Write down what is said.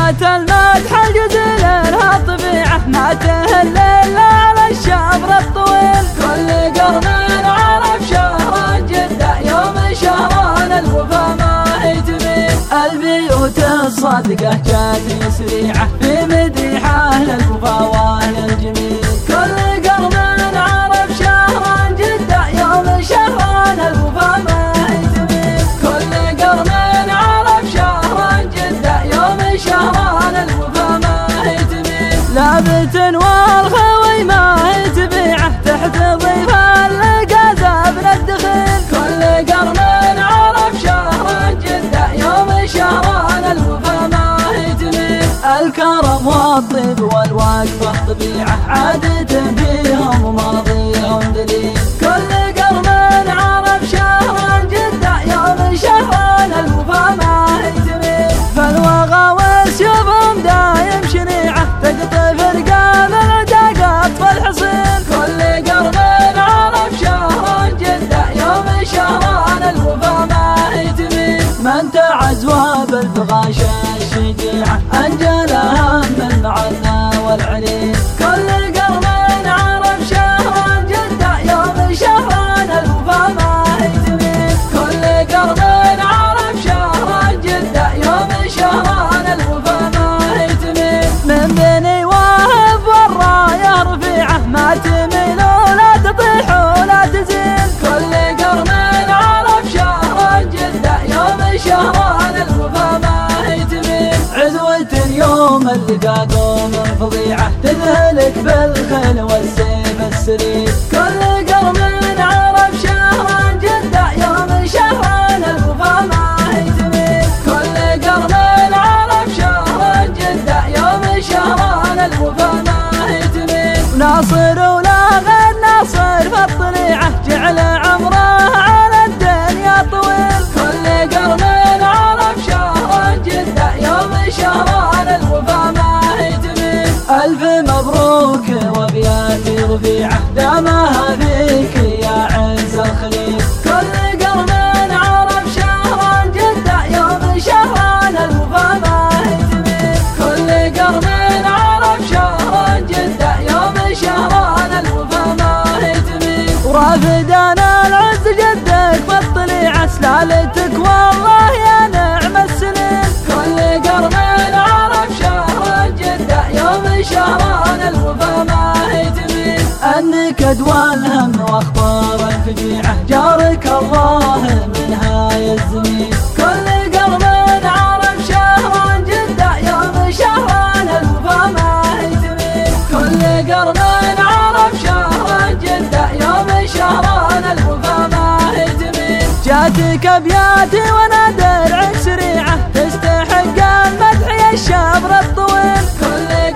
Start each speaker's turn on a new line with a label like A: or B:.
A: كلمة المدح الجزيل لها طبيعة ما تهل إلا على الشبر الطويل. كل قرن عرف شهرا جدا يوم شهران الوفا ما هي تميل. البيوت الصادقة جات سريعة في مديح أهل الوفا وأهل الجميل. كل قرن عرف شهرا جدا يوم شهران الوفا ما هي تميل. كل قرن عرف شهرا جدا يوم شهران الوفا ما هي تميل. لابت والخوي ما هي تبيعه تحت ضيف اللقازة بن الدخيل. كل قرن عرف شهرا جدا يوم شهران الوفا ما هي تميل. الكرم والطيب والوقفة طبيعة عادة فيهم وماضيهم دليل. كل قرن عرف شهرا جدا يوم شهران الوفا ما هي تميل. فالوغى والسيوفهم دايم شنيعة تقطف رقاب العدا قطف الحصين. كل قرن عرف شهرا جدا يوم شهران الوفا ما هي تميل. من تعز وبالفغاشة الشجيعة أنجلها من معنا والعليل. كل قرن عرف شهرا جدا يوم شهران الوفا ما هي تميل. كل قرن عرف شهرا جدا يوم شهران الوفا ما هي تميل. من بني واهب والراية رفيعة ما تميل ولا تطيح ولا تزيل. كل قرن عرف شهرا جدا يوم شهران الوفا ما هي تميل. عزوة يوم اللقا قوم فظيعة تذهلك بالخيل والسيف السريع. كل قرن عرف شهرا جدا يوم شهران الوفا ما هي تميل. كل قرن عرف شهرا جدا يوم شهران الوفا ما هي تميل. ناصر ولا غير ناصر فالطليعة جعل عمره على الدنيا طويل. كل قرن عرف شهرا جدا يوم شهران الوفا ما هي تميل. ألف مبروك وبياتي رفيعة دامها فيك يا عز الخليل. كل قرن عرف شهرا جدا يوم شهران الوفا ما هي تميل. كل قرن عرف شهرا جدا يوم شهران الوفا ما هي تميل. ورافدنا العز جدك فالطليعة سلالتك والله يا نعم السنين. كل قرن عرف شهرا جدا يوم شهران الوفا ما هي تميل. النكد والهم واخطار الفجيعة جارك الله منها يزميل. كل قرن عرف شهرا جدا يوم شهران الوفا ما هي تميل. كل قرن عرف شهرا جدا يوم شهران الوفا ما هي تميل. جاتك ابياتي وانا درعك سريعة تستحق المدح يا الشبر الطويل. كل